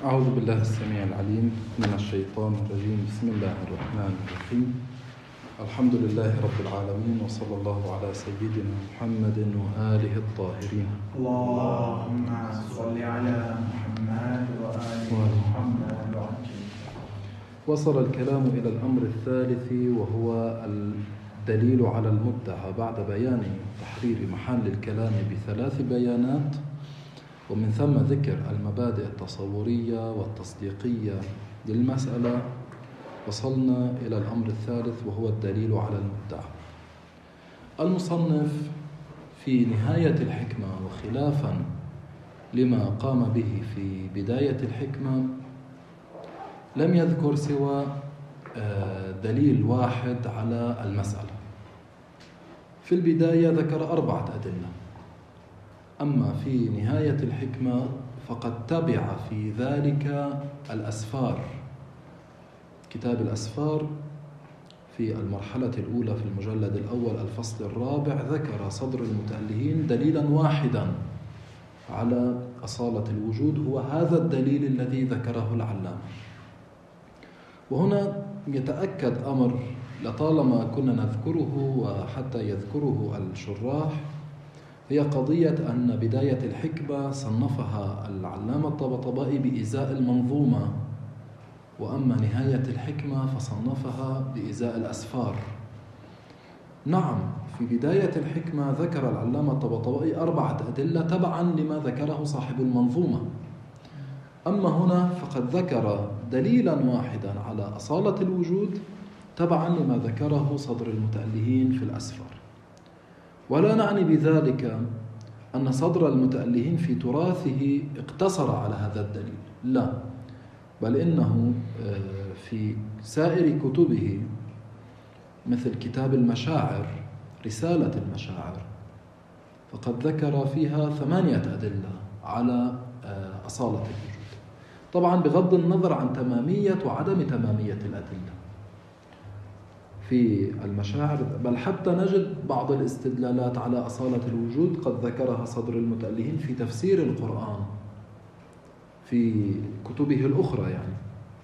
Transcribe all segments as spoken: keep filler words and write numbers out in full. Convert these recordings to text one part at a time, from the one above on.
أعوذ بالله السميع العليم من الشيطان الرجيم. بسم الله الرحمن الرحيم. الحمد لله رب العالمين، وصلى الله على سيدنا محمد وآله الطاهرين. اللهم صل على محمد وآل محمد وعجل. وصل الكلام إلى الأمر الثالث، وهو الدليل على المدعى بعد بيان تحرير محل الكلام بثلاث بيانات، ومن ثم ذكر المبادئ التصورية والتصديقية للمسألة. وصلنا إلى الأمر الثالث، وهو الدليل على المدعى. المصنف في نهاية الحكمة، وخلافا لما قام به في بداية الحكمة، لم يذكر سوى دليل واحد على المسألة. في البداية ذكر أربعة أدلة، أما في نهاية الحكمة فقد تبع في ذلك الأسفار. كتاب الأسفار في المرحلة الأولى في المجلد الأول الفصل الرابع ذكر صدر المتألهين دليلا واحدا على أصالة الوجود، هو هذا الدليل الذي ذكره العلامة. وهنا يتأكد أمر لطالما كنا نذكره وحتى يذكره الشراح، هي قضية أن بداية الحكمة صنفها العلامة الطباطبائي بإزاء المنظومة، وأما نهاية الحكمة فصنفها بإزاء الأسفار. نعم، في بداية الحكمة ذكر العلامة الطباطبائي أربعة أدلة تبعا لما ذكره صاحب المنظومة، أما هنا فقد ذكر دليلا واحدا على أصالة الوجود تبعا لما ذكره صدر المتألهين في الأسفار. ولا نعني بذلك أن صدر المتألهين في تراثه اقتصر على هذا الدليل، لا، بل إنه في سائر كتبه مثل كتاب المشاعر، رسالة المشاعر، فقد ذكر فيها ثمانية أدلة على أصالة الوجود، طبعا بغض النظر عن تمامية وعدم تمامية الأدلة في المشاعر، بل حتى نجد بعض الاستدلالات على أصالة الوجود قد ذكرها صدر المتألهين في تفسير القرآن في كتبه الأخرى يعني.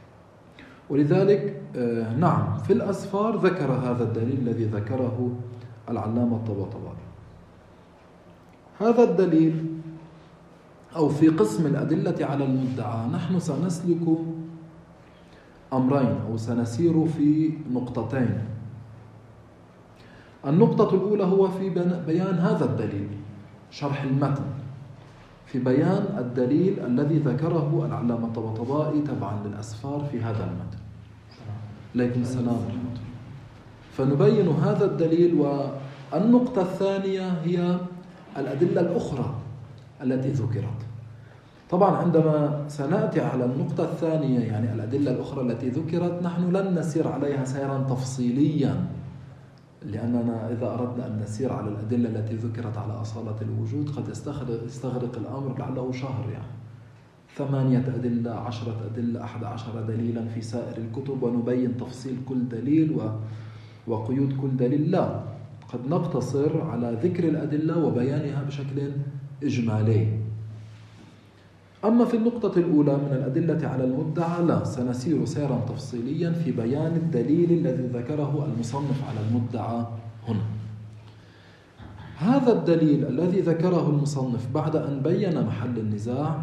ولذلك نعم، في الأسفار ذكر هذا الدليل الذي ذكره العلامة الطباطبائي. هذا الدليل، أو في قسم الأدلة على المدعى، نحن سنسلك أمرين أو سنسير في نقطتين. النقطة الأولى هو في بيان هذا الدليل، شرح المتن، في بيان الدليل الذي ذكره العلامة الطباطبائي تبعا للأسفار في هذا المتن. عليكم السلام. فنبين هذا الدليل. والنقطة الثانية هي الأدلة الأخرى التي ذكرت. طبعا عندما سنأتي على النقطة الثانية، يعني الأدلة الأخرى التي ذكرت، نحن لن نسير عليها سيرا تفصيليا، لأننا إذا أردنا أن نسير على الأدلة التي ذكرت على أصالة الوجود قد يستغرق الأمر لعله شهر، يعني ثمانية أدلة، عشرة أدلة، أحد عشر دليلا في سائر الكتب، ونبين تفصيل كل دليل وقيود كل دليل. لا، قد نقتصر على ذكر الأدلة وبيانها بشكل إجمالي. أما في النقطة الأولى من الأدلة على المدعى، لا، سنسير سيرا تفصيليا في بيان الدليل الذي ذكره المصنف على المدعى هنا. هذا الدليل الذي ذكره المصنف بعد أن بين محل النزاع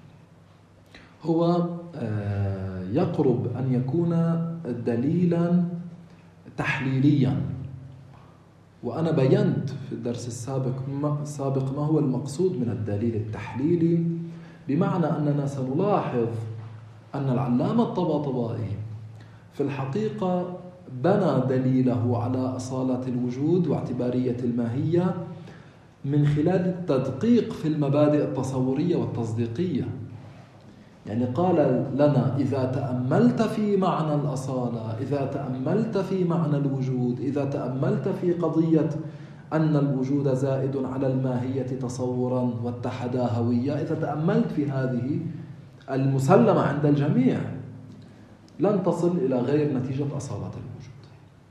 هو يقرب أن يكون دليلا تحليليا. وأنا بينت في الدرس السابق السابق ما هو المقصود من الدليل التحليلي، بمعنى أننا سنلاحظ أن العلامة الطباطبائي في الحقيقة بنى دليله على أصالة الوجود واعتبارية الماهية من خلال التدقيق في المبادئ التصورية والتصديقية. يعني قال لنا: إذا تأملت في معنى الأصالة، إذا تأملت في معنى الوجود، إذا تأملت في قضية أن الوجود زائد على الماهية تصورا واتحدا هوية، إذا تأملت في هذه المسلمة عند الجميع، لن تصل إلى غير نتيجة أصالة الوجود.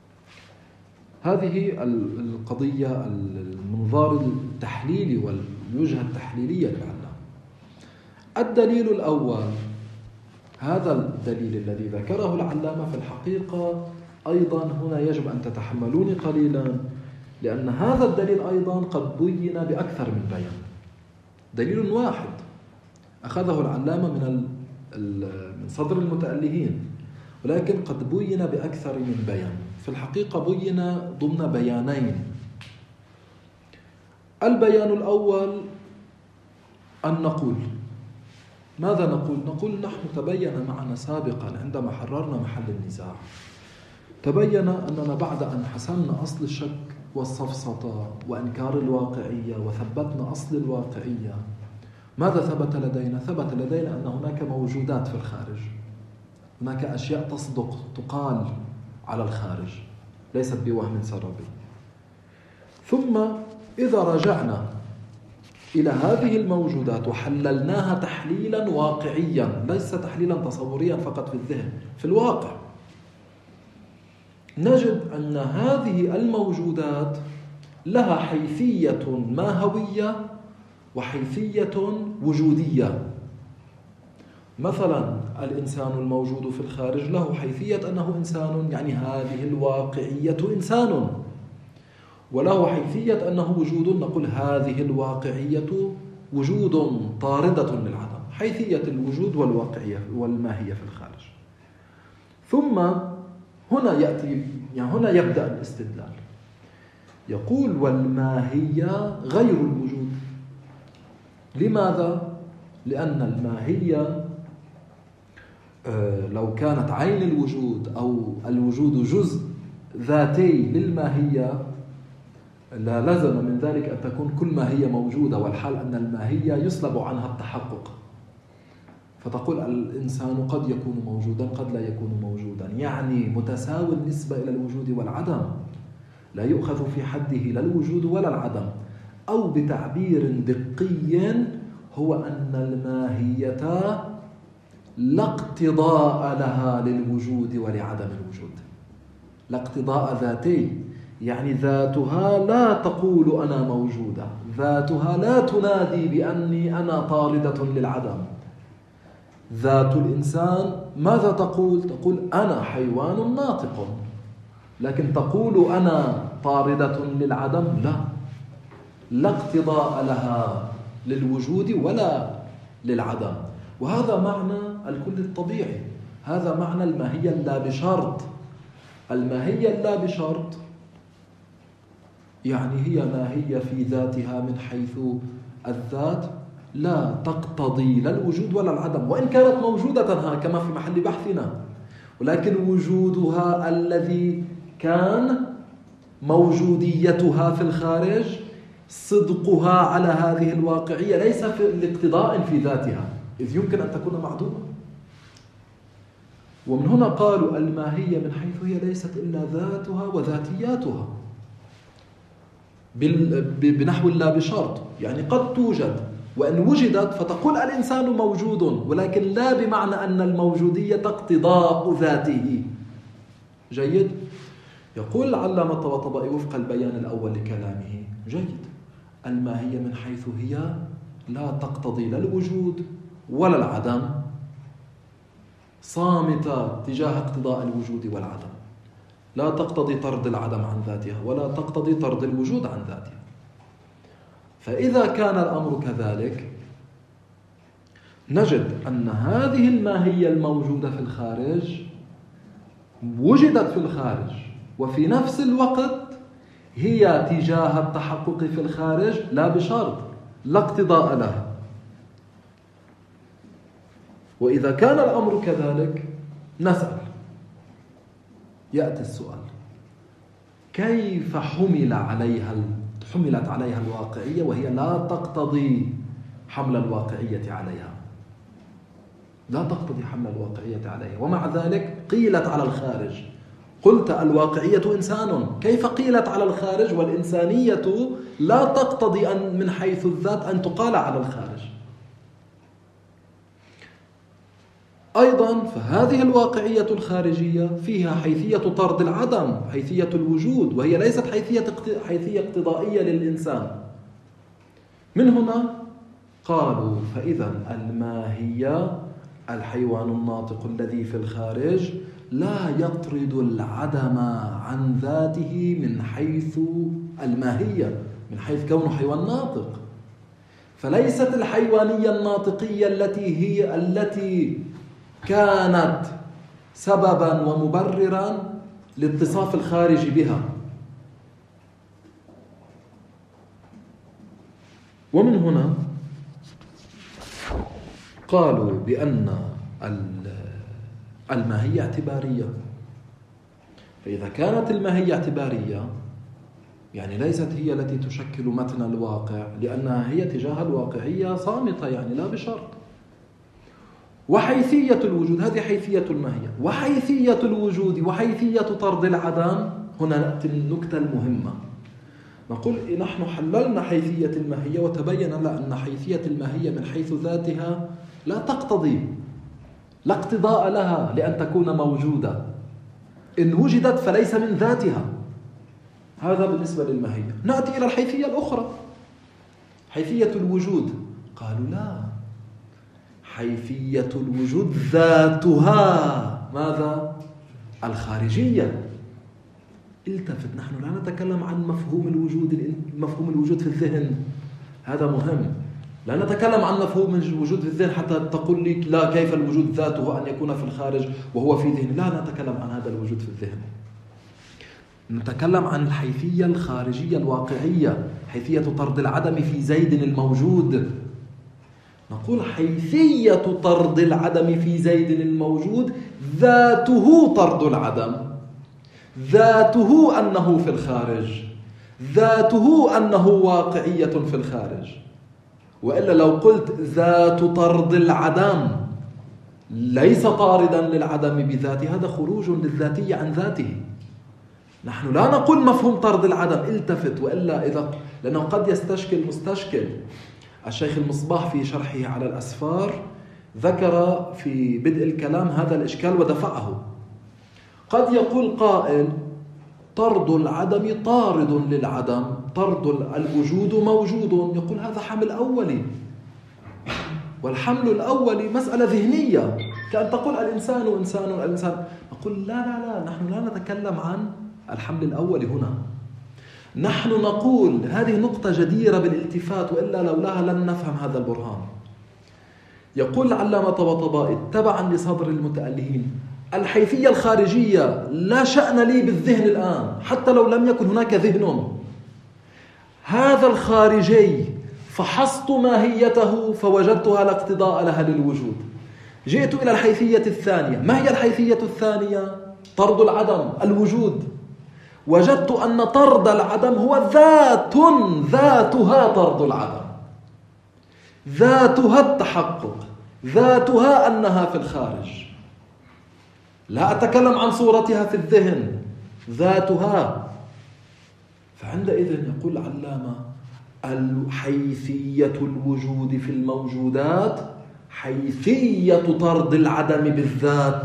هذه القضية، المنظار التحليلي والوجهة التحليلية للعلامة. الدليل الأول هذا الدليل الذي ذكره العلامة في الحقيقة أيضا هنا يجب أن تتحملوني قليلا، لأن هذا الدليل أيضا قد بين بأكثر من بيان. دليل واحد أخذه العلامة من من صدر المتألهين، ولكن قد بين بأكثر من بيان. في الحقيقة بين ضمن بيانين. البيان الأول أن نقول، ماذا نقول؟ نقول نحن تبين معنا سابقا عندما حررنا محل النزاع، تبين أننا بعد أن حسمنا أصل الشك والسفسطة وإنكار الواقعية وثبتنا أصل الواقعية، ماذا ثبت لدينا؟ ثبت لدينا أن هناك موجودات في الخارج، هناك أشياء تصدق تقال على الخارج ليست بوهم سربي. ثم إذا رجعنا إلى هذه الموجودات وحللناها تحليلا واقعيا، ليس تحليلا تصوريا فقط في الذهن، في الواقع، نجد أن هذه الموجودات لها حيثية ماهوية وحيثية وجودية. مثلا الإنسان الموجود في الخارج له حيثية أنه إنسان، يعني هذه الواقعية إنسان، وله حيثية أنه وجود، نقول هذه الواقعية وجود طاردة للعدم، حيثية الوجود والواقعية والماهية في الخارج. ثم هنا يأتي، يعني هنا يبدأ الاستدلال، يقول والماهية غير الوجود. لماذا؟ لأن الماهية لو كانت عين الوجود أو الوجود جزء ذاتي للماهية لا لزم من ذلك أن تكون كل ماهية موجودة، والحال أن الماهية يسلب عنها التحقق، فتقول الإنسان قد يكون موجودا قد لا يكون موجودا، يعني متساوي النسبة إلى الوجود والعدم، لا يؤخذ في حده لا الوجود ولا العدم. أو بتعبير دقي هو أن الماهية لا اقتضاء لها للوجود ولعدم الوجود، لا اقتضاء ذاتي، يعني ذاتها لا تقول أنا موجودة، ذاتها لا تنادي بأني أنا طاردة للعدم. ذات الإنسان ماذا تقول؟ تقول أنا حيوان ناطق، لكن تقول أنا طاردة للعدم؟ لا، لا اقتضاء لها للوجود ولا للعدم. وهذا معنى الكل الطبيعي، هذا معنى الماهية اللا بشرط. الماهية اللا بشرط يعني هي ماهية في ذاتها من حيث الذات لا تقتضي لا الوجود ولا العدم، وإن كانت موجودة كما في محل بحثنا، ولكن وجودها الذي كان موجوديتها في الخارج صدقها على هذه الواقعية ليس في الاقتضاء في ذاتها، إذ يمكن أن تكون معدومة. ومن هنا قالوا الماهية من حيث هي ليست إلا ذاتها وذاتياتها بنحو لا بشرط، يعني قد توجد، وإن وجدت فتقول الإنسان موجود، ولكن لا بمعنى أن الموجودية اقتضاء ذاته. جيد؟ يقول العلامة الطباطبائي وفق البيان الأول لكلامه، جيد، الماهية من حيث هي لا تقتضي لا الوجود ولا العدم، صامتة تجاه اقتضاء الوجود والعدم، لا تقتضي طرد العدم عن ذاتها ولا تقتضي طرد الوجود عن ذاتها. فإذا كان الأمر كذلك نجد أن هذه الماهية الموجودة في الخارج وجدت في الخارج، وفي نفس الوقت هي تجاه التحقق في الخارج لا بشرط، لا اقتضاء لها. وإذا كان الأمر كذلك نسأل، يأتي السؤال، كيف حمل عليها حملت عليها الواقعية وهي لا تقتضي حمل الواقعية عليها؟ لا تقتضي حمل الواقعية عليها، ومع ذلك قيلت على الخارج. قلت الواقعية إنسان، كيف قيلت على الخارج والإنسانية لا تقتضي أن من حيث الذات أن تقال على الخارج؟ أيضا فهذه الواقعية الخارجية فيها حيثية طرد العدم، حيثية الوجود، وهي ليست حيثية حيثية اقتضائية للإنسان. من هنا قالوا فإذا الماهية الحيوان الناطق الذي في الخارج لا يطرد العدم عن ذاته من حيث الماهية، من حيث كونه حيوان ناطق. فليست الحيوانية الناطقية التي هي التي كانت سببا ومبررا لاتصاف الخارج بها. ومن هنا قالوا بأن الماهية اعتبارية. فإذا كانت الماهية اعتبارية يعني ليست هي التي تشكل متن الواقع، لأنها هي تجاه الواقعية صامتة، يعني لا بشرط. وحيثية الوجود، هذه حيثية الماهية، وحيثية الوجود وحيثية طرد العدم. هنا نأتي النكتة المهمة، نقول نحن حللنا حيثية الماهية وتبين لنا أن حيثية الماهية من حيث ذاتها لا تقتضي، لا اقتضاء لها لأن تكون موجودة. إن وجدت فليس من ذاتها. هذا بالنسبة للماهية. نأتي إلى الحيثية الأخرى، حيثية الوجود. قالوا لا، حيثية الوجود ذاتها ماذا؟ الخارجية. التفت، نحن لا نتكلم عن مفهوم الوجود، مفهوم الوجود في الذهن، هذا مهم. لا نتكلم عن مفهوم الوجود في الذهن حتى تقول لي لا، كيف الوجود ذاته أن يكون في الخارج وهو في ذهن؟ لا نتكلم عن هذا الوجود في الذهن. نتكلم عن الحيثية الخارجية الواقعية، حيثية طرد العدم في زيد الموجود. نقول حيثية طرد العدم في زيد الموجود ذاته طرد العدم، ذاته أنه في الخارج، ذاته أنه واقعية في الخارج. وإلا لو قلت ذات طرد العدم ليس طاردا للعدم بذاته، هذا خروج للذاتية عن ذاته. نحن لا نقول مفهوم طرد العدم، التفت. وإلا إذا لأنه قد يستشكل مستشكل. الشيخ المصباح في شرحه على الأسفار ذكر في بدء الكلام هذا الإشكال ودفعه. قد يقول قائل طرد العدم طارد للعدم، طرد الوجود موجود. يقول هذا حمل أولي، والحمل الأولي مسألة ذهنية، كأن تقول الإنسان إنسان الإنسان. نقول لا لا لا، نحن لا نتكلم عن الحمل الأولي هنا. نحن نقول هذه نقطة جديرة بالالتفات، وإلا لولاها لن نفهم هذا البرهان. يقول العلامة طباطبائي تبعا لصدر المتألهين: الحيثية الخارجية لا شأن لي بالذهن الآن، حتى لو لم يكن هناك ذهن. هذا الخارجي فحصت ماهيته فوجدتها لا اقتضاء لها للوجود. جئت إلى الحيثية الثانية. ما هي الحيثية الثانية؟ طرد العدم، الوجود. وجدت أن طرد العدم هو ذات، ذاتها طرد العدم، ذاتها التحقق، ذاتها أنها في الخارج. لا أتكلم عن صورتها في الذهن، ذاتها. فعندئذ يقول العلامة: الحيثية الوجود في الموجودات حيثية طرد العدم بالذات.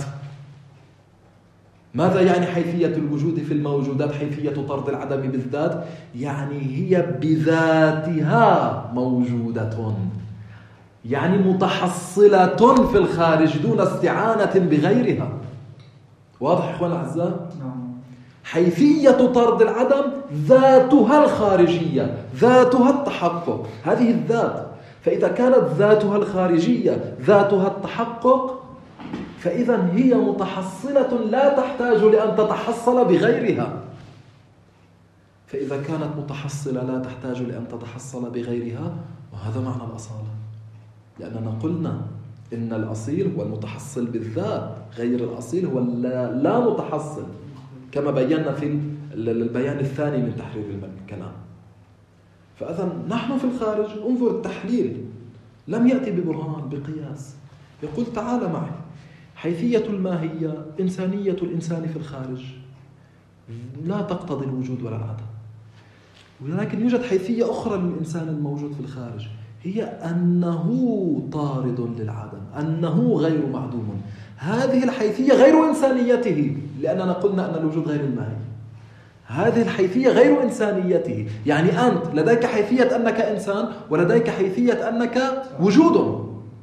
ماذا يعني حيثية الوجود في الموجودات حيثية طرد العدم بالذات؟ يعني هي بذاتها موجودة، يعني متحصلة في الخارج دون استعانة بغيرها. واضح إخوان الأعزاء؟ حيثية طرد العدم ذاتها الخارجية، ذاتها التحقق، هذه الذات. فإذا كانت ذاتها الخارجية ذاتها التحقق، فإذا هي متحصلة لا تحتاج لأن تتحصل بغيرها. فإذا كانت متحصلة لا تحتاج لأن تتحصل بغيرها، وهذا معنى الأصالة. لأننا قلنا إن الأصيل هو المتحصل بالذات، غير الأصيل هو لا متحصل، كما بينا في البيان الثاني من تحرير الكلام. فإذا نحن في الخارج، انظر التحليل لم يأتي ببرهان بقياس. يقول تعال معي، حيثية الماهية إنسانية الإنسان في الخارج لا تقتضي الوجود ولا العدم، ولكن يوجد حيثية أخرى للإنسان الموجود في الخارج، هي أنه طارد للعدم، أنه غير معدوم. هذه الحيثية غير إنسانيته، لأننا قلنا أن الوجود غير الماهي. هذه الحيثية غير إنسانيته، يعني أنت لديك حيثية أنك إنسان ولديك حيثية أنك وجود.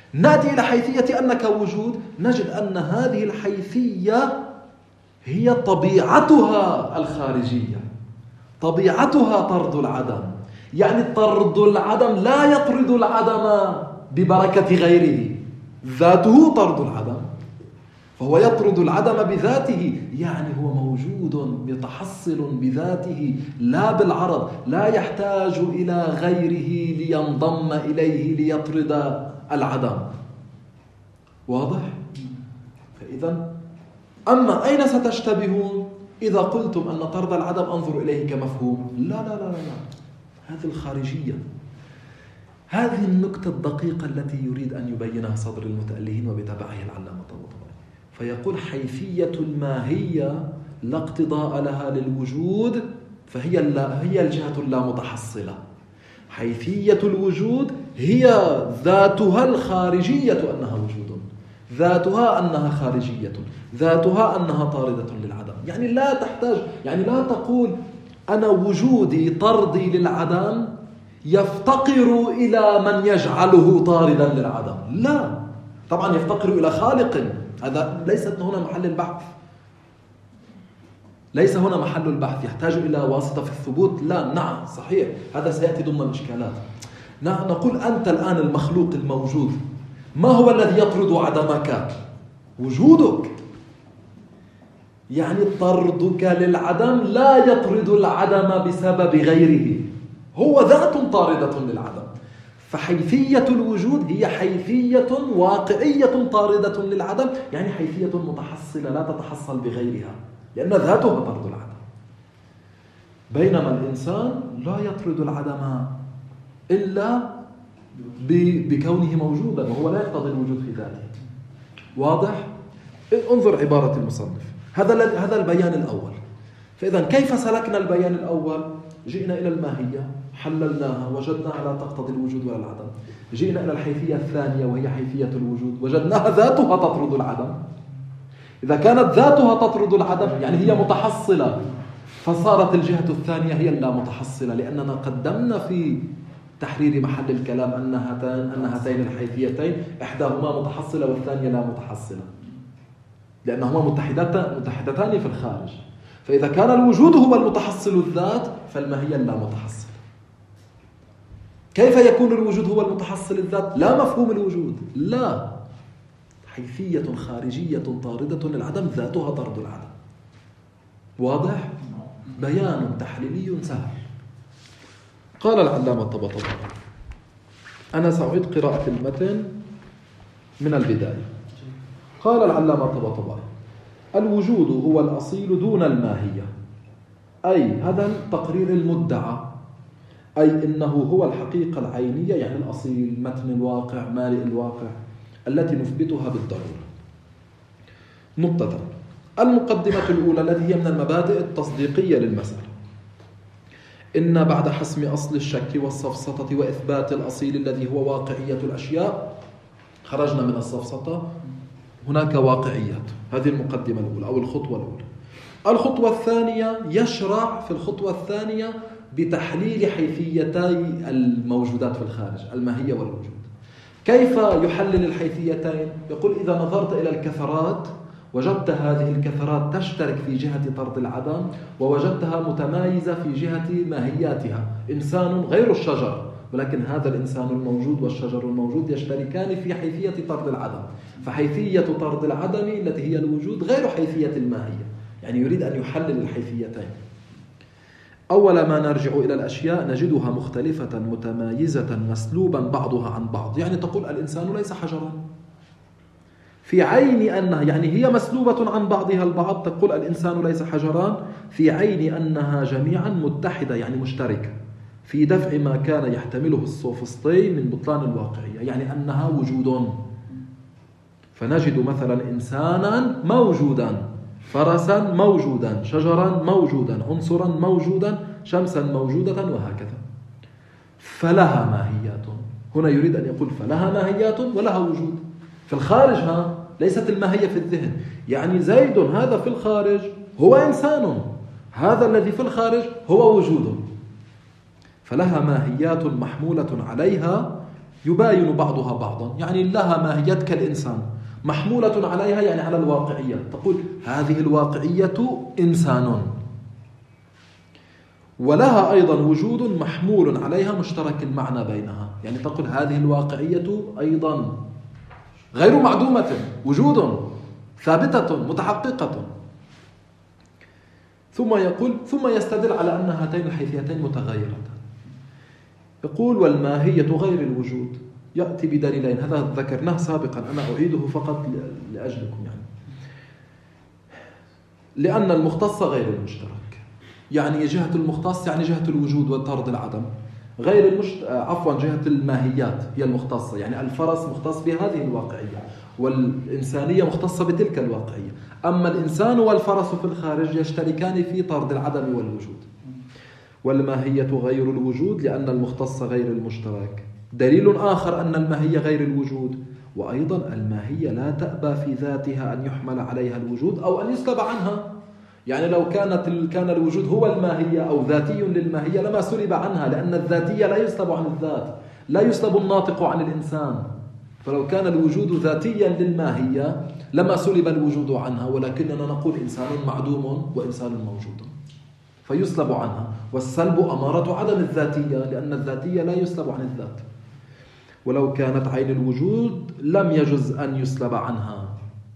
نأتي إلى حيثية أنك وجود، نجد أن هذه الحيثية هي طبيعتها الخارجية، طبيعتها طرد العدم. يعني طرد العدم لا يطرد العدم ببركة غيره، ذاته طرد العدم، فهو يطرد العدم بذاته، يعني هو موجود متحصل بذاته لا بالعرض، لا يحتاج إلى غيره لينضم إليه ليطرد العدم. واضح؟ فإذا أما أين ستشتبهون إذا قلتم أن طرد العدم أنظر إليه كمفهوم؟ لا لا لا لا, لا. هذه الخارجية، هذه النكتة الدقيقة التي يريد أن يبينها صدر المتألهين وبتبعه العلامة الطباطبائي، فيقول حيثية الماهية لا اقتضاء لها للوجود، فهي اللا هي الجهة اللامتحصلة. حيثية الوجود هي ذاتها الخارجية أنها وجود، ذاتها أنها خارجية، ذاتها أنها طاردة للعدم. يعني لا تحتاج، يعني لا تقول أنا وجودي طردي للعدم يفتقر إلى من يجعله طاردا للعدم، لا، طبعا يفتقر إلى خالق، هذا ليست هنا محل البحث، ليس هنا محل البحث، يحتاج إلى واسطة في الثبوت، لا، نعم صحيح، هذا سيأتي ضمن الإشكالات. نقول أنت الآن المخلوق الموجود، ما هو الذي يطرد عدمك؟ وجودك. يعني طردك للعدم لا يطرد العدم بسبب غيره، هو ذات طاردة للعدم. فحيثية الوجود هي حيثية واقعية طاردة للعدم، يعني حيثية متحصلة لا تتحصل بغيرها، لأن ذاتها طرد العدم. بينما الإنسان لا يطرد العدم إلا بكونه موجودا، وهو لا يقتضي الوجود في ذاته. واضح؟ انظر عبارة المصنف، هذا هذا البيان الأول. فإذا كيف سلكنا البيان الأول؟ جئنا إلى الماهية، حللناها، وجدناها لا تقتضي الوجود ولا العدم. جئنا إلى الحيثية الثانية وهي حيثية الوجود، وجدناها ذاتها تطرد العدم. إذا كانت ذاتها تطرد العدم يعني هي متحصلة، فصارت الجهة الثانية هي اللامتحصلة، لأننا قدمنا في تحرير محل الكلام أن هاتين أن هاتين الحيثيتين إحداهما متحصلة والثانية لا متحصلة، لأنهما متحدتان متحدتان في الخارج. فإذا كان الوجود هو المتحصل الذات فالماهية لا متحصل. كيف يكون الوجود هو المتحصل الذات؟ لا مفهوم الوجود، لا، حيثية خارجية طاردة للعدم ذاتها طرد العدم. واضح؟ بيان تحليلي سهل. قال العلامة الطباطبائي، أنا سأعيد قراءة المتن من البداية. قال العلامة الطباطبائي: الوجود هو الأصيل دون الماهية، أي هذا التقرير المدعى، أي إنه هو الحقيقة العينية، يعني الأصيل، متن الواقع، مالئ الواقع، التي نثبتها بالضرورة. نقطة. المقدمة الأولى التي هي من المبادئ التصديقية للمسألة: إن بعد حسم أصل الشك والسفسطة وإثبات الأصيل الذي هو واقعية الأشياء، خرجنا من السفسطة، هناك واقعيات. هذه المقدمة الأولى أو الخطوة الأولى. الخطوة الثانية، يشرع في الخطوة الثانية بتحليل حيثيتي الموجودات في الخارج، الماهية والوجود. كيف يحلل الحيثيتين؟ يقول: إذا نظرت إلى الكثرات وجدت هذه الكثرات تشترك في جهة طرد العدم، ووجدتها متمايزة في جهة ماهياتها. إنسان غير الشجر، ولكن هذا الإنسان الموجود والشجر الموجود يشتركان في حيثية طرد العدم، فحيثية طرد العدم التي هي الوجود غير حيثية الماهية. يعني يريد أن يحلل الحيثيتين. أول ما نرجع إلى الأشياء نجدها مختلفة متمايزة مسلوبا بعضها عن بعض. يعني تقول الإنسان ليس حجرا في عين أنها، يعني هي مسلوبة عن بعضها البعض. تقول الإنسان ليس حجران في عين أنها جميعا متحدة، يعني مشتركة في دفع ما كان يحتمله السوفسطي من بطلان الواقعية، يعني أنها وجود. فنجد مثلا إنسانا موجودا، فرسا موجودا، شجرا موجودا، عنصرا موجودا، شمسا موجودة، وهكذا. فلها ماهيات. هنا يريد أن يقول فلها ماهيات ولها وجود. في الخارج ها ليست الماهية في الذهن، يعني زيد هذا في الخارج هو إنسان، هذا الذي في الخارج هو وجود. فلها ماهيات محمولة عليها يباين بعضها بعضا، يعني لها ماهيات كالإنسان، محمولة عليها يعني على الواقعية. تقول هذه الواقعية إنسان، ولها أيضا وجود محمول عليها مشترك المعنى بينها، يعني تقول هذه الواقعية أيضا غير معدومة، وجود ثابتة متحققة. ثم يقول ثم يستدل على أن هاتين الحيثيتين متغيرتان. يقول والماهية غير الوجود يأتي بدليلين، هذا ذكرناه سابقا، أنا أعيده فقط لأجلكم، يعني لأن المختص غير المشترك، يعني جهة المختص يعني جهة الوجود وطرد العدم، غير المشت... عفوا جهة الماهيات هي المختصة، يعني الفرس مختص بهذه الواقعية، والإنسانية مختصة بتلك الواقعية. أما الإنسان والفرس في الخارج يشتركان في طرد العدم والوجود. والماهية غير الوجود لأن المختص غير المشترك. دليل آخر أن الماهية غير الوجود، وأيضا الماهية لا تأبى في ذاتها أن يحمل عليها الوجود أو أن يسلب عنها. يعني لو كانت كان الوجود هو الماهية أو ذاتي للماهية لما سلب عنها، لأن الذاتية لا يسلب عن الذات، لا يسلب الناطق عن الإنسان. فلو كان الوجود ذاتيا للماهية لما سلب الوجود عنها، ولكننا نقول إنسان معدوم وإنسان موجود فيسلب عنها، والسلب أمارة عدم الذاتية، لأن الذاتية لا يسلب عن الذات. ولو كانت عين الوجود لم يجز أن يسلب عنها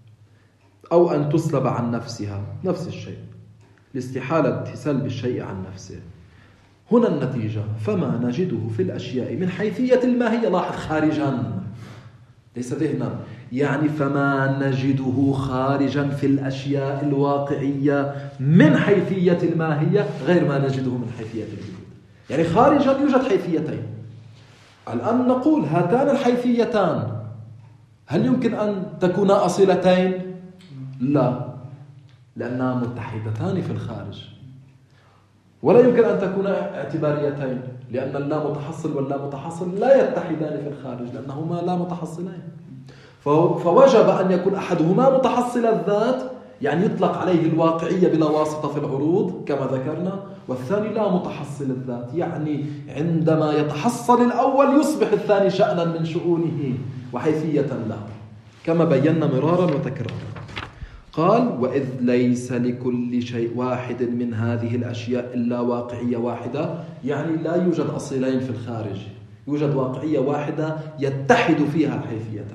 أو أن تسلب عن نفسها، نفس الشيء، لاستحالة سلب الشيء عن نفسه. هنا النتيجة، فما نجده في الأشياء من حيثية الماهية، لاحظ خارجا ليس ذهنا، يعني فما نجده خارجا في الأشياء الواقعية من حيثية الماهية غير ما نجده من حيثية الوجود. يعني خارجا يوجد حيثيتين. الآن نقول هاتان الحيثيتان هل يمكن أن تكونا أصيلتين؟ لا، لأنها متحدتان في الخارج. ولا يمكن أن تكونا اعتباريتين، لأن اللا متحصل واللا متحصل لا يتحدان في الخارج لأنهما لا متحصلين. فوجب أن يكون أحدهما متحصل الذات، يعني يطلق عليه الواقعية بلا واسطة في العروض كما ذكرنا، والثاني لا متحصل الذات، يعني عندما يتحصل الأول يصبح الثاني شأنا من شؤونه وحيثية له، كما بينا مرارا وتكرارا. قال وإذ ليس لكل شيء واحد من هذه الأشياء إلا واقعية واحدة، يعني لا يوجد أصيلين في الخارج، يوجد واقعية واحدة يتحد فيها الحيثيتان،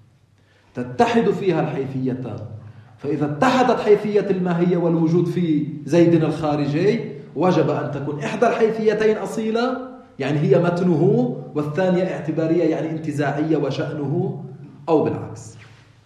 تتحد فيها الحيثيتان. فإذا اتحدت حيثية الماهية والوجود في زيد الخارجي وجب أن تكون إحدى الحيثيتين أصيلة، يعني هي متنه، والثانية اعتبارية يعني انتزاعية وشأنه، أو بالعكس.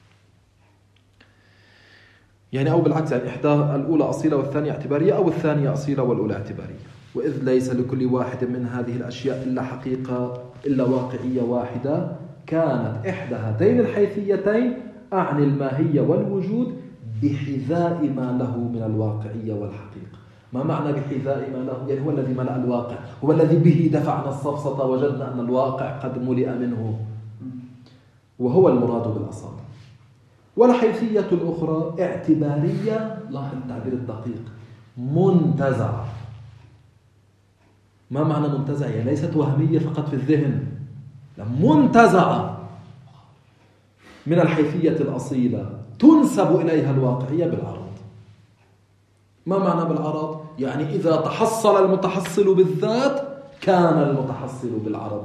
يعني أو بالعكس، يعني إحدى الأولى أصيلة والثانية اعتبارية، أو الثانية أصيلة والأولى اعتبارية. وإذ ليس لكل واحد من هذه الأشياء إلا حقيقة إلا واقعية واحدة، كانت إحدى هاتين الحيثيتين أعني الماهية والوجود بحذاء ما له من الواقعية والحقيقة. ما معنى بحذاء ما له؟ يعني هو الذي ملأ الواقع، هو الذي به دفعنا الصفصة، وجدنا أن الواقع قد ملئ منه، وهو المراد بالأصالة. والحيثية الأخرى اعتبارية، لاحظ التعبير الدقيق، منتزعة. ما معنى منتزعة؟ يعني ليست وهمية فقط في الذهن، لا، منتزعة من الحيثية الأصيلة تنسب إليها الواقعية بالعرض. ما معنى بالعرض؟ يعني إذا تحصل المتحصل بالذات كان المتحصل بالعرض.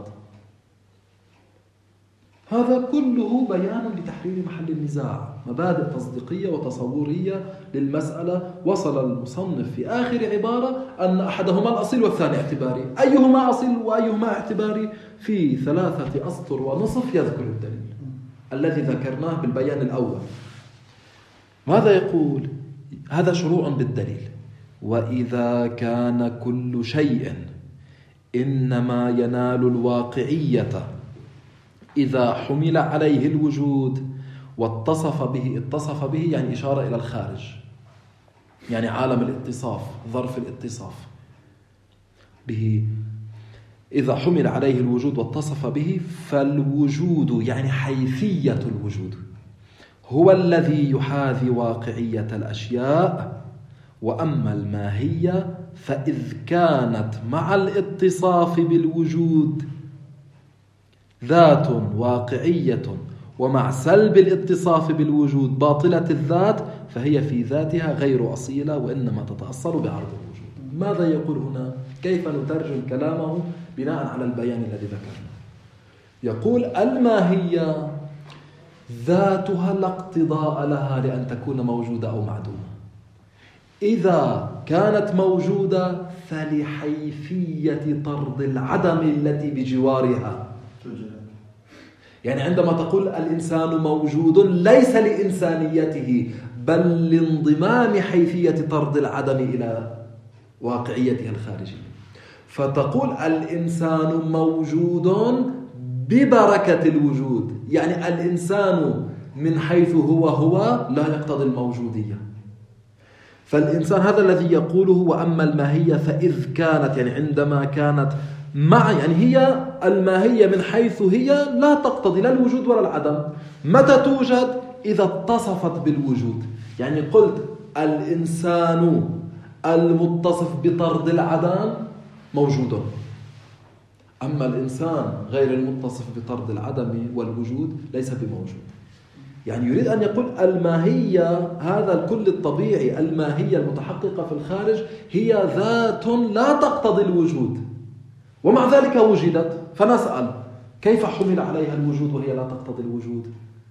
هذا كله بيان لتحرير محل النزاع، مبادئ تصديقية وتصورية للمسألة. وصل المصنف في آخر عبارة أن أحدهما الأصيل والثاني اعتباري. أيهما أصيل وأيهما اعتباري؟ في ثلاثة أسطر ونصف يذكر الدليل الذي ذكرناه بالبيان الأول. ماذا يقول؟ هذا شروع بالدليل. وإذا كان كل شيء إنما ينال الواقعية إذا حمل عليه الوجود واتصف به. اتصف به يعني إشارة إلى الخارج، يعني عالم الاتصاف، ظرف الاتصاف به. إذا حمل عليه الوجود واتصف به، فالوجود يعني حيثية الوجود هو الذي يحاذي واقعية الأشياء. وأما الماهية فإذ كانت مع الاتصاف بالوجود ذات واقعية ومع سلب الاتصاف بالوجود باطلة الذات، فهي في ذاتها غير أصيلة وإنما تتأصل بعرض الوجود. ماذا يقول هنا؟ كيف نترجم كلامه بناء على البيان الذي ذكرنا؟ يقول الماهية ذاتها لا اقتضاء لها لأن تكون موجودة أو معدومة. إذا كانت موجودة فلحيثية طرد العدم التي بجوارها. يعني عندما تقول الإنسان موجود ليس لإنسانيته بل لانضمام حيثية طرد العدم إلى واقعيتها الخارجية، فتقول الإنسان موجود ببركة الوجود، يعني الإنسان من حيث هو هو لا يقتضي الموجودية. فالإنسان هذا الذي يقوله. وأما الماهية فإذ كانت، يعني عندما كانت مع، يعني هي الماهية من حيث هي لا تقتضي لا الوجود ولا العدم. متى توجد؟ إذا اتصفت بالوجود. يعني قلت الإنسان المتصف بطرد العدم موجود، أما الإنسان غير المتصف بطرد العدم والوجود ليس بموجود. يعني يريد أن يقول الماهية، هذا الكل الطبيعي، الماهية المتحققة في الخارج هي ذات لا تقتضي الوجود، ومع ذلك وجدت. فنسأل كيف حمل عليها الوجود وهي لا تقتضي الوجود؟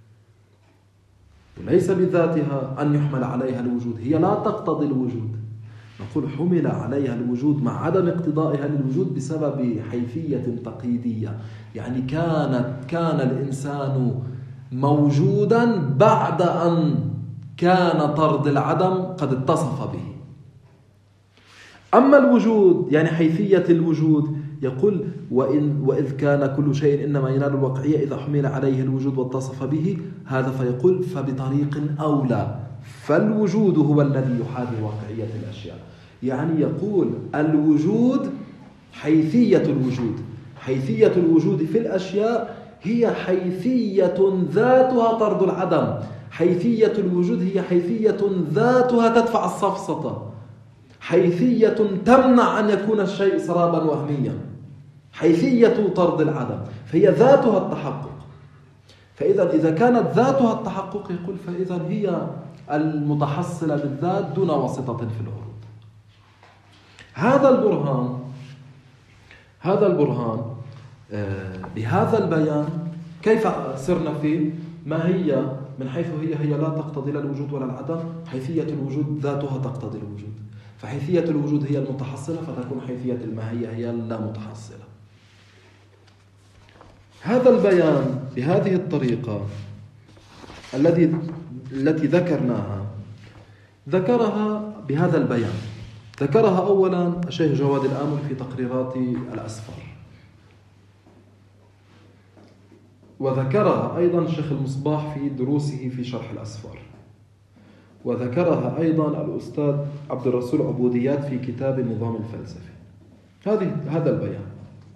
وليس بذاتها أن يحمل عليها الوجود، هي لا تقتضي الوجود. نقول حمل عليها الوجود مع عدم اقتضائها للوجود بسبب حيثية تقييدية. يعني كانت كان الإنسان موجودا بعد أن كان طرد العدم قد اتصف به. أما الوجود يعني حيثية الوجود، يقول وإن وإذ كان كل شيء إنما ينال الواقعية إذا حمل عليه الوجود واتصف به، هذا فيقول فبطريق أولى، فالوجود هو الذي يحاذي واقعية الأشياء. يعني يقول الوجود حيثية الوجود، حيثية الوجود في الأشياء هي حيثية ذاتها طرد العدم. حيثية الوجود هي حيثية ذاتها تدفع السفسطة، حيثية تمنع أن يكون الشيء سرابا وهميا، حيثية طرد العدم، فهي ذاتها التحقق. فإذا إذا كانت ذاتها التحقق يقول فإذا هي المتحصلة بالذات دون واسطة في العروض. هذا البرهان هذا البرهان بهذا البيان كيف سرنا فيه؟ ما هي من حيث هي هي لا تقتضي لا الوجود ولا العدم، حيثية الوجود ذاتها تقتضي الوجود، فحيثية الوجود هي المتحصلة، فتكون حيثية الماهية هي اللا متحصلة. هذا البيان بهذه الطريقة الذي التي ذكرناها ذكرها بهذا البيان. ذكرها أولا الشيخ جواد الآمل في تقريرات الأسفار، وذكرها أيضا الشيخ المصباح في دروسه في شرح الأسفار، وذكرها أيضا الأستاذ عبد الرسول عبوديات في كتاب النظام الفلسفي. هذه هذا البيان.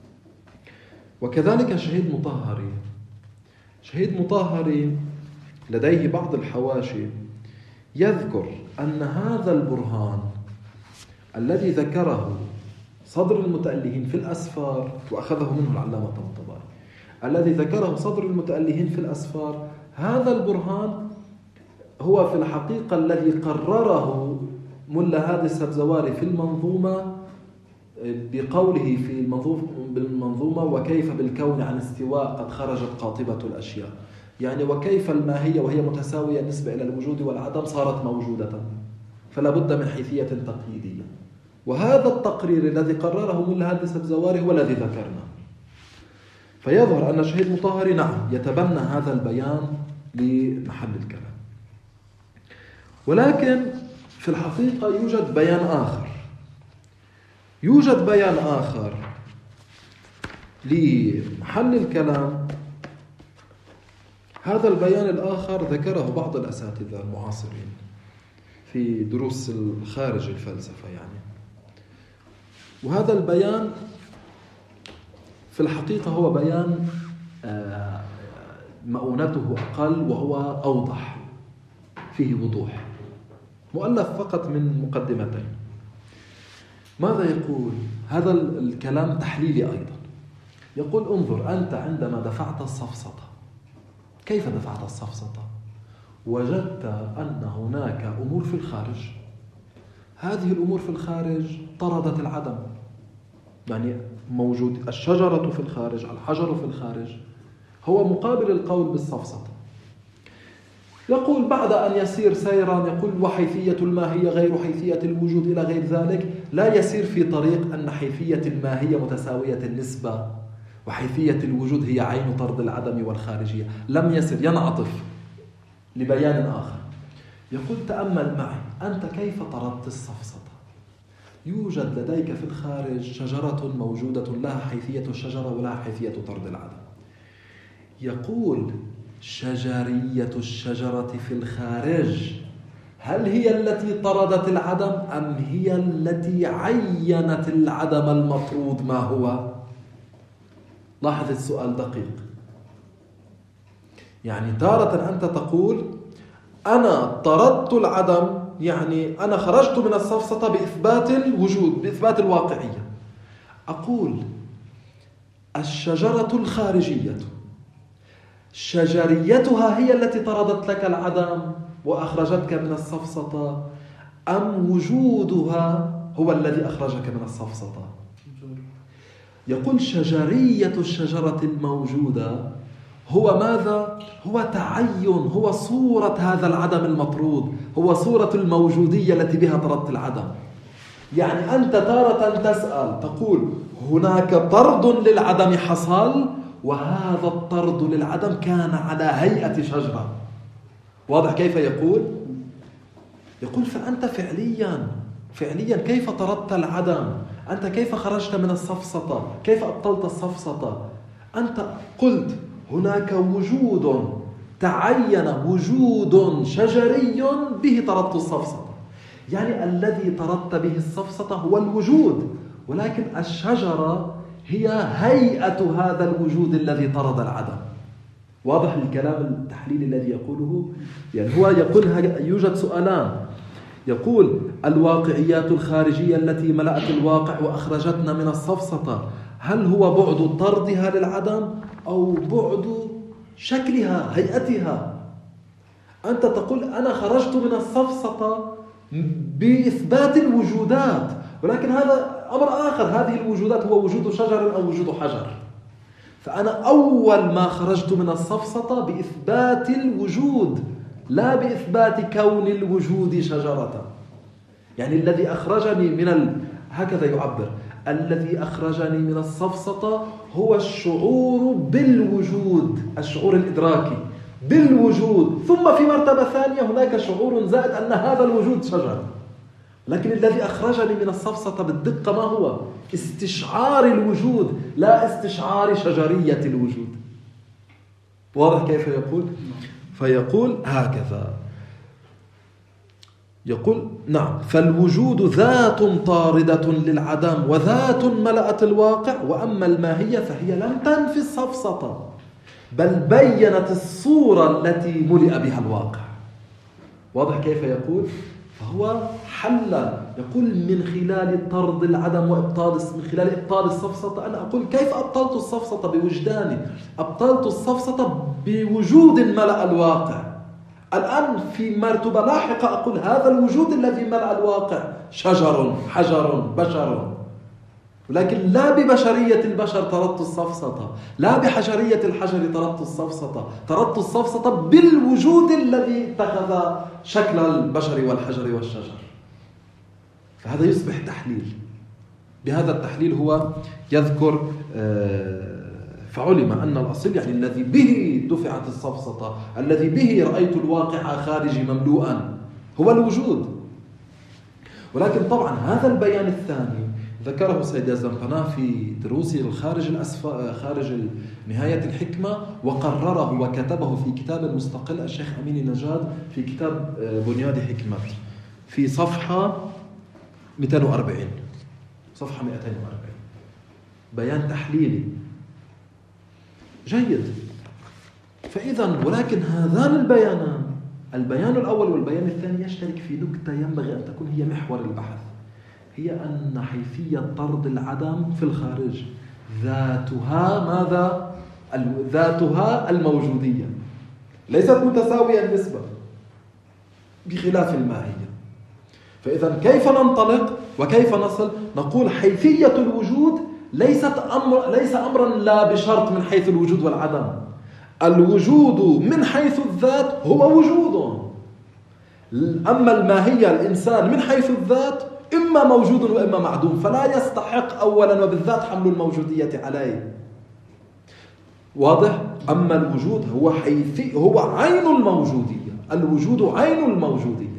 وكذلك شهيد مطهري شهيد مطهري لديه بعض الحواشي يذكر أن هذا البرهان الذي ذكره صدر المتألهين في الأسفار، وأخذه منه العلامة الطبراني، الذي ذكره صدر المتألهين في الأسفار، هذا البرهان هو في الحقيقة الذي قرره ملا هادي السبزواري في المنظومة بقوله في المنظومة وكيف بالكون عن استواء قد خرجت قاطبة الأشياء، يعني وكيف الماهية وهي متساوية نسبة إلى الوجود والعدم صارت موجودة، فلا بد من حيثية تقييدية. وهذا التقرير الذي قرره ملا هادي السبزواري هو الذي ذكرنا. فيظهر أن شهيد مطهري نعم يتبنى هذا البيان لمحل الكلام، ولكن في الحقيقة يوجد بيان آخر يوجد بيان آخر لمحل الكلام. هذا البيان الآخر ذكره بعض الأساتذة المعاصرين في دروس الخارج الفلسفة يعني. وهذا البيان في الحقيقة هو بيان مؤونته أقل وهو أوضح، فيه وضوح، مؤلف فقط من مقدمتين. ماذا يقول؟ هذا الكلام تحليلي أيضا. يقول انظر أنت عندما دفعت السفسطة، كيف دفعت السفسطة؟ وجدت أن هناك أمور في الخارج، هذه الأمور في الخارج طردت العدم، يعني موجود الشجرة في الخارج، الحجر في الخارج، هو مقابل القول بالسفسطة. يقول بعد أن يسير سيرا يقول وحيثية الماهية غير حيثية الوجود إلى غير ذلك، لا يسير في طريق أن حيثية الماهية متساوية النسبة وحيثية الوجود هي عين طرد العدم والخارجية، لم يسر، ينعطف لبيان آخر. يقول تأمل معي أنت كيف طردت السفسطة. يوجد لديك في الخارج شجرة موجودة لها حيثية الشجرة ولها حيثية طرد العدم. يقول شجرية الشجرة في الخارج هل هي التي طردت العدم أم هي التي عينت العدم المطرود ما هو؟ لاحظ السؤال دقيق. يعني تارة أنت تقول أنا طردت العدم، يعني أنا خرجت من السفسطة بإثبات الوجود، بإثبات الواقعية. أقول الشجرة الخارجية شجريتها هي التي طردت لك العدم وأخرجتك من السفسطة أم وجودها هو الذي أخرجك من السفسطة؟ يقول شجرية الشجرة الموجودة هو ماذا؟ هو تعين، هو صورة هذا العدم المطرود، هو صورة الموجودية التي بها طردت العدم. يعني أنت تارة تسأل تقول هناك طرد للعدم حصل، وهذا الطرد للعدم كان على هيئة شجرة. واضح كيف يقول؟ يقول فأنت فعليا فعليا كيف طردت العدم؟ أنت كيف خرجت من السفسطة؟ كيف أبطلت السفسطة؟ أنت قلت هناك وجود تعين، وجود شجري به طردت السفسطة، يعني الذي طردت به السفسطة هو الوجود، ولكن الشجرة هي هيئة هذا الوجود الذي طرد العدم. واضح الكلام التحليلي الذي يقوله؟ يعني هو يقول يوجد سؤالان، يقول الواقعيات الخارجية التي ملأت الواقع وأخرجتنا من السفسطة هل هو بعد طردها للعدم أو بعد شكلها هيئتها؟ أنت تقول أنا خرجت من السفسطة بإثبات الوجودات، ولكن هذا أمر آخر، هذه الوجودات هو وجود شجر أو وجود حجر. فأنا أول ما خرجت من السفسطة بإثبات الوجود لا بإثبات كون الوجود شجرة. يعني الذي أخرجني من ال... هكذا يعبر، الذي أخرجني من السفسطة هو الشعور بالوجود، الشعور الإدراكي بالوجود، ثم في مرتبة ثانية هناك شعور زائد أن هذا الوجود شجر. لكن الذي أخرجني من السفسطة بالدقة ما هو؟ استشعار الوجود لا استشعار شجرية الوجود. واضح كيف يقول؟ فيقول هكذا، يقول نعم فالوجود ذات طاردة للعدم وذات ملأت الواقع، وأما الماهية فهي لم تنفي السفسطة بل بينت الصورة التي ملئ بها الواقع. واضح كيف يقول؟ فهو حل، يقول من خلال طرد العدم وإبطال، من خلال إبطال السفسطة أنا أقول كيف أبطلت السفسطة بوجداني؟ أبطلت السفسطة بوجود ملأ الواقع. الآن في مرتبة لاحقة أقول هذا الوجود الذي ملأ الواقع شجر، حجر، بشر، ولكن لا ببشرية البشر طردت السفسطة، لا بحجرية الحجر طردت السفسطة، طردت السفسطة بالوجود الذي اتخذ شكل البشر والحجر والشجر. فهذا يصبح تحليل. بهذا التحليل هو يذكر فعلم أن الأصل يعني الذي به دفعت السفسطة، الذي به رأيت الواقع خارجي مملوءا هو الوجود. ولكن طبعا هذا البيان الثاني ذكره سيد الزنبناه في دروسه الخارج الأسفل خارج نهاية الحكمة، وقرره وكتبه في كتاب مستقل الشيخ أمين النجاد في كتاب بنياد حكمة في صفحة مئتين وأربعين، صفحة مئتين وأربعين، بيان تحليلي جيد. فإذا ولكن هذان البيانان، البيان الأول والبيان الثاني، يشترك في نكتة ينبغي أن تكون هي محور البحث، هي أن حيثية طرد العدم في الخارج ذاتها ماذا؟ ذاتها الموجودية، ليست متساوية النسبة بخلاف الماهية. فإذا كيف ننطلق وكيف نصل؟ نقول حيثية الوجود ليست أمر ليس أمرا لا بشرط من حيث الوجود والعدم. الوجود من حيث الذات هو وجود، أما الماهية الإنسان من حيث الذات إما موجود وإما معدوم، فلا يستحق أولا وبالذات حمل الموجودية عليه. واضح؟ أما الوجود هو حيثي هو عين الموجودية، الوجود عين الموجودية.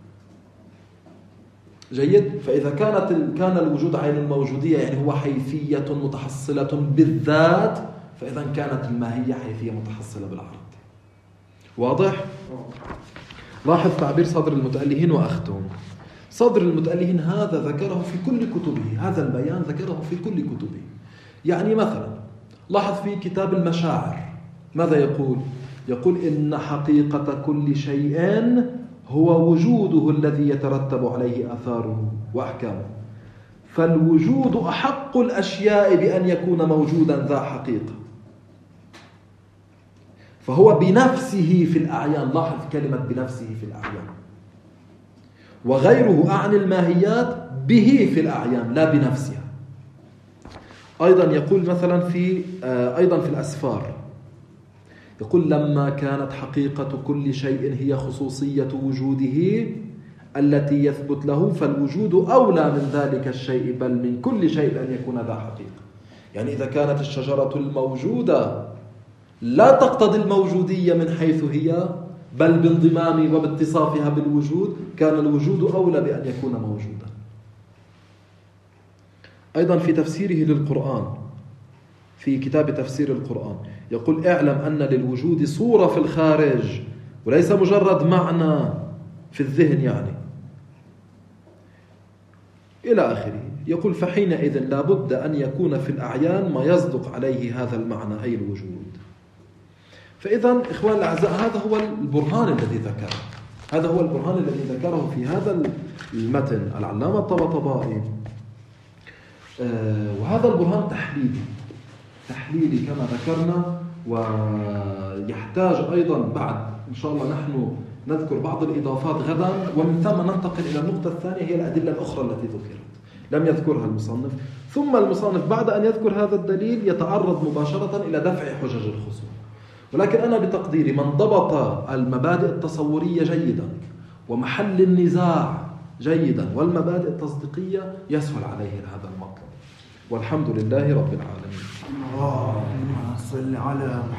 جيد؟ فإذا كانت كان الوجود عين الموجودية يعني هو حيثية متحصلة بالذات، فإذا كانت الماهية حيثية متحصلة بالعرض. واضح؟ لاحظ تعبير صدر المتألهين وأختم. صدر المتألهين هذا ذكره في كل كتبه، هذا البيان ذكره في كل كتبه. يعني مثلا لاحظ في كتاب المشاعر ماذا يقول؟ يقول إن حقيقة كل شيء هو وجوده الذي يترتب عليه آثاره وأحكامه، فالوجود أحق الأشياء بأن يكون موجودا ذا حقيقة، فهو بنفسه في الأعيان. لاحظ كلمة بنفسه في الأعيان، وغيره أعني الماهيات به في الأعيان لا بنفسها. أيضا يقول مثلا في أيضا في الأسفار يقول لما كانت حقيقة كل شيء هي خصوصية وجوده التي يثبت له، فالوجود أولى من ذلك الشيء بل من كل شيء أن يكون ذا حقيقة. يعني إذا كانت الشجرة الموجودة لا تقتضي الموجودية من حيث هي بل بانضمام وباتصافها بالوجود، كان الوجود أولى بأن يكون موجودا. أيضا في تفسيره للقرآن في كتاب تفسير القرآن يقول اعلم أن للوجود صورة في الخارج وليس مجرد معنى في الذهن يعني إلى آخره. يقول فحينئذ لابد أن يكون في الأعيان ما يصدق عليه هذا المعنى أي الوجود. فإذا إخوان الأعزاء هذا هو البرهان الذي ذكره هذا هو البرهان الذي ذكره في هذا المتن العلامة الطباطبائي. آه وهذا البرهان تحليلي تحليلي كما ذكرنا، ويحتاج أيضا بعد إن شاء الله نحن نذكر بعض الإضافات غدا، ومن ثم ننتقل إلى النقطة الثانية هي الأدلة الأخرى التي ذكرت لم يذكرها المصنف. ثم المصنف بعد أن يذكر هذا الدليل يتعرض مباشرة إلى دفع حجج الخصوم. ولكن أنا بتقديري من ضبط المبادئ التصورية جيدا ومحل النزاع جيدا والمبادئ التصديقية يسهل عليه هذا المطلب، والحمد لله رب العالمين. اللهم صل على